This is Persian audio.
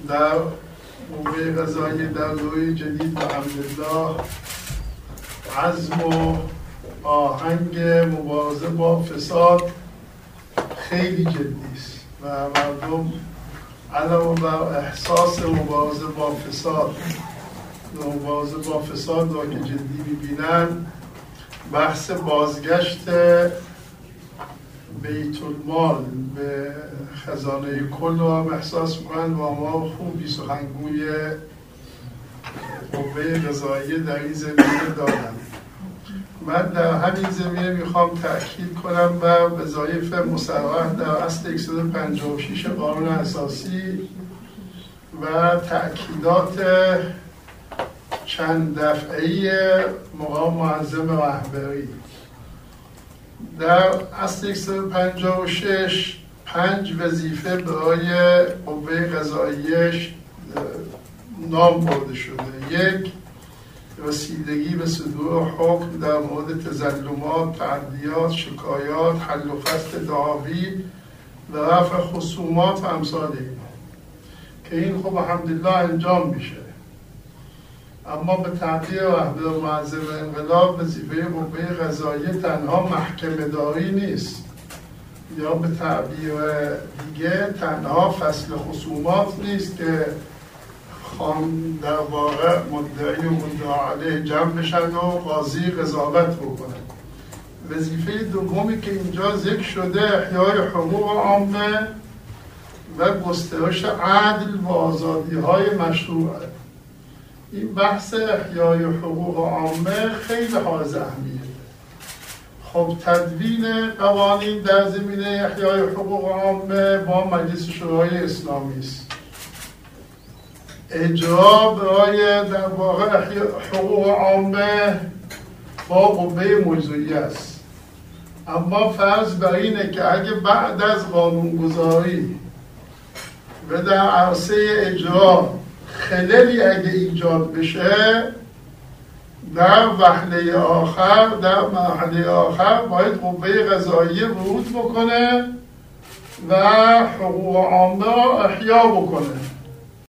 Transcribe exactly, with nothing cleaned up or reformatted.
در قوه قضاییه در دوره جدید بحمدالله عزم و آهنگ مبارزه با فساد خیلی جدی است و مردم علاوه بر احساس مبارزه با فساد و مبارزه با فساد را که جدی می‌بینن، بحث بازگشت بیت المال به خزانه کل رو احساس می‌کنن و ما خوبی سخنگوی قوه قضاییه در این زمینه دارن. من در همین زمینه میخوام تأکید کنم بر وظایف مصرح در اصل صد و پنجاه و شش قانون اساسی و تأکیدات چند دفعه‌ای مقام معظم رهبری. در اصل صد و پنجاه و شش پنج وظیفه برای قوه قضاییه نام برده شده. یک، رسیدگی به صدور حکم در مورد تظلمات، تعدیات، شکایات، حل و فصل دعاوی و رفع خصومات و امثال اینا که این خب الحمدلله انجام میشه. اما به تعبیر رهبر معظم انقلاب وظیفه قوه قضاییه تنها محکمه داری نیست، یا به تعبیر دیگه تنها فصل خصومات نیست که خان در واقع مدعی و مدعا علیه جمع بشن و قاضی قضاوت بکنه. وظیفه دومی که اینجا ذکر شده احیای حقوق عامه و گسترش عدل و آزادی های مشروعه. این بحث احیای حقوق عامه خیلی حائز اهمیته. خب تدوین قوانین در زمینه احیای حقوق عامه با مجلس شورای اسلامی است. اجرا برای در واقع حقوق عامه با قوه مجریه است. اما فرض بر اینه که اگه بعد از قانونگذاری و در عرصه اجرا خللی اگه ایجاد بشه، در وهله آخر در مرحله آخر باید قوه قضاییه ورود بکنه و حقوق عامه را احیا بکنه.